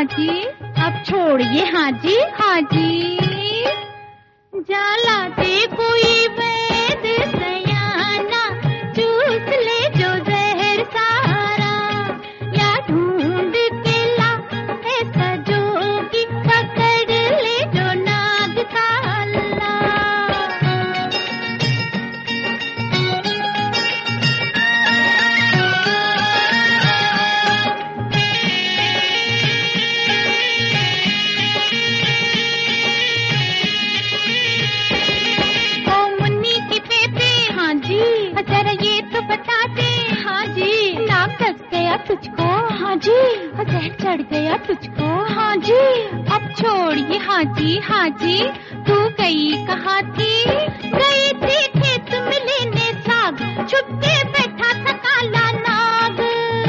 जी, अब छोड़िए हाँ जी, हाँ जी। जाला दे कोई वैद सयाना, चूस ले जो जहर सारा, या ढूंढ के ला ऐसा जोगी, पकड़ ले जो नाग काला। जरा ये तो बता दे हाँ जी, नाक कस गया तुझको हाँ जी, जहर चढ़ गया तुझको हाँ जी, अब छोड़िए हाँ जी, तू गई कहाँ थी? गई थी खेत में लेने साग, छुप के बैठा था काला नाग।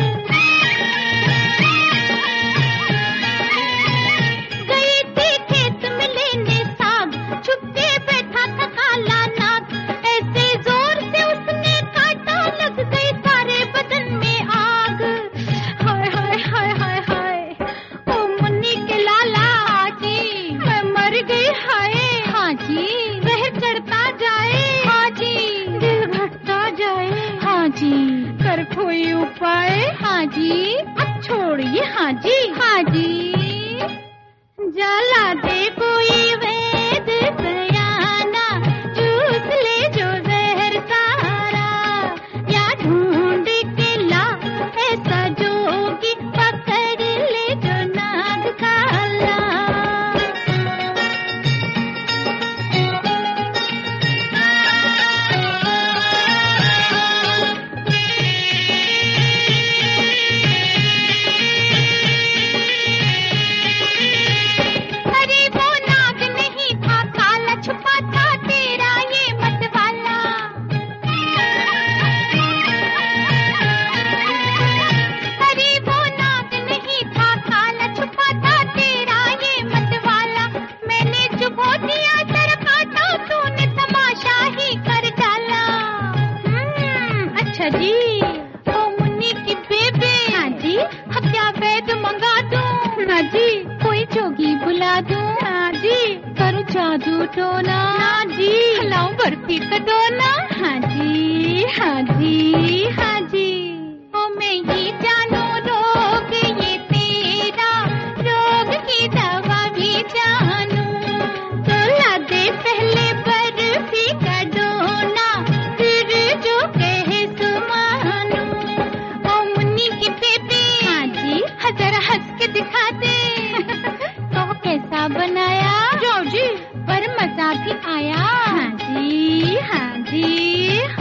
गई थी खेत में लेने साग, छुप के बैठा था काला नाग। ऐसे जोर से उसने काटा, लग गई सारे बदन में आग। हाय हाय हाय हाय हाय, ओ मुन्नी के लाला जी, मैं मर गई हाय। हाँ जी, जहर चढ़ता जाए हाँ जी, दिल घटता जाए हाँ जी, कर कोई उपाय हाँ जी, अब छोड़िए हाँ जी, जाला दे कोई वैद सयाना, चूस ले जो जहर सारा, या ढूंढ के ला ऐसा जोगी, पकड़ ले जो नाग काला। अरे वो नाग नहीं था, काला छुपा था तेरा ये मतवाला। अरे वो नाग नहीं था, काला छुपा था तेरा ये मतवाला। मैंने चुभो दिया सर काटा, तूने तमाशा ही कर डाला। अच्छा जी, ओ मुन्नी की बेबे हाँ जी, अब क्या वैद मंगा दूं? हाँ जी, कोई जोगी बुला दूं? हाँ जी, करूं जादू टोना? हाँ जी, खिलाऊं बर्फी का दोना? हाँ जी, हाँ जी, हाँ जी, ओ मैं ही जानू रोग ये तेरा, रोग की दवा भी जानू। तो ला दे पहले बर्फी का दोना, फिर जो कहे सो मानू। ओ मुन्नी की बेबी हाँ जी, जरा हंस के दिखा दे तो कैसा बनाया? जाओ जी, पर मजा भी आया हाँ जी, हाँ जी।